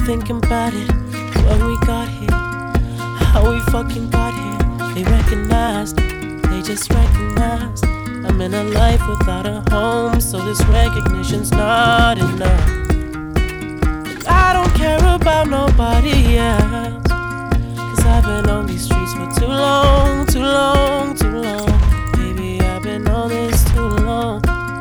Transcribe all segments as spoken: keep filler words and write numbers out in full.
thinking about it, when we got here, how we fucking got here. They recognized, they just recognized I'm in a life without a home, so this recognition's not enough. And I don't care about nobody else, cause I've been on these streets for too long, too long, too long. Baby, I've been on this too long,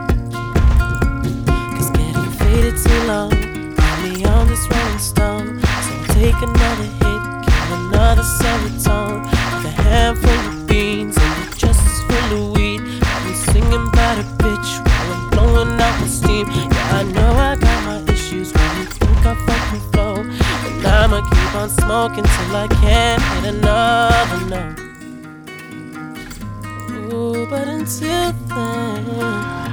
cause getting faded too long got me on this rolling stone. So take another hit, kill another serotonin with a handful of beans and the justice full of weed. I've been singing about a bitch while I'm blowing out my steam. Yeah, I know I got my issues when you think I fucking flow, and I'ma keep on smoking till I can't hit another note. Ooh, but until then